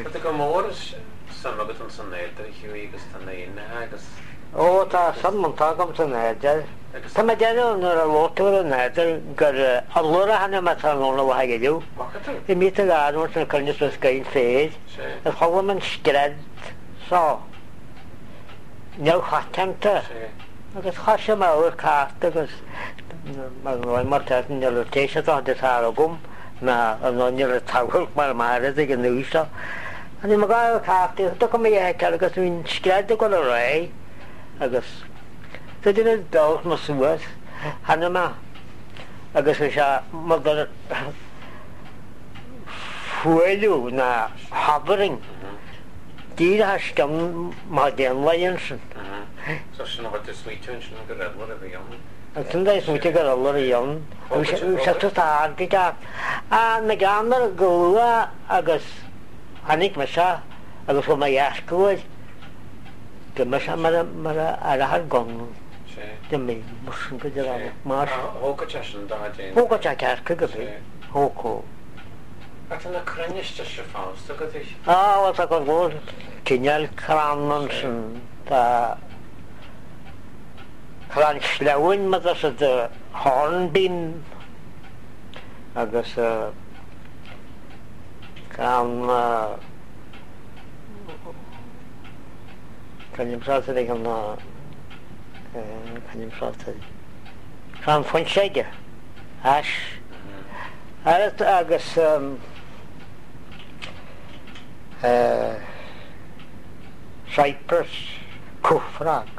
But go mór san agad an san néidir hiú agus tan naine agus. Ó tá san man tágam san néidir. Tá me deanú nuair a lótar an néidir gur a lura hanna me tan lóna bhaigeiú. I mí a gáúir san chunis le scain féid. A cholam an scred sá. Neu chatamta. Agus chaise máir cáta agus mar tetan neu téise tá de agum na an neu a tagil mar marid ag an núsa. Ani ma gáil cáta, do go mé heicear agus hín scred go a ré agus tá dyn nhw'n dod ma sŵad hanna ma agus eisiau ma ddod fwylw na habering dyr hasgam ma dyn laiansyn So sy'n o fod y sweetyn sy'n gyrraedd y fi iawn? Ac yn dweud sweetyn gyrraedd y iawn Wysau to tad gyda a na gamar gylwa agus hannig mysa agus fo ma iasgwyd dyma sa mar ar gong dyma mwysyn gyda'r mas Hóca tesyn da dyn? Hóca tesyn gyda'r hóca Ac yn y crynys tesyn ffawst, ag oedd eich? Wel, ac oedd fod cynnal crannon sy'n cran slewyn ma ddas ydy hornbin agus cran Cannym sort ag am na cannym sort Cran Fonseca as agus Cyprus Cwffrag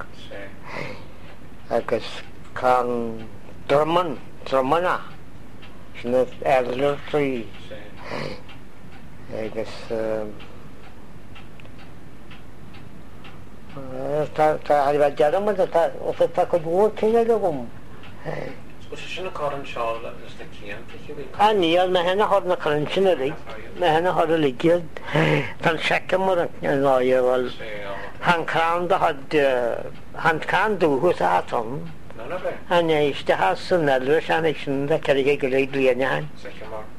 agus can Drumana sy'n erlyr tri agus ta arriva già ma ta ho fatto con due che ne dopo Scusa, sy'n y coron siol ys na cian? A ni, oedd mae hynna hod na crunchyn yr ei. Mae hynna hod y ligiad. Tan seca mor yn oer, wel. Han can da hod, han can dwhws a ton. No be? A neis da has yn elwys a neis yn da carig ei gyda'i blian iawn. Seca mor?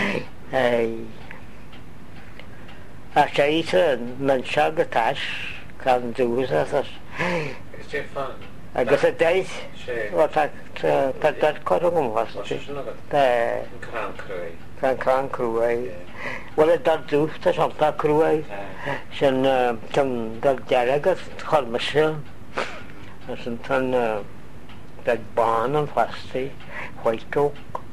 A siaid yn siag y tas, can dwhws a thos. Ys ti'n ffan? Agus y deis, o ta pedar corwng ymwas. O, sy'n agad? Yn cran crwy? Cran crwy. Wel, y dar dwf, ta siomta crwy. Sy'n dar dereg at chormysil. Sy'n tan dar ban yn plasti, white oak.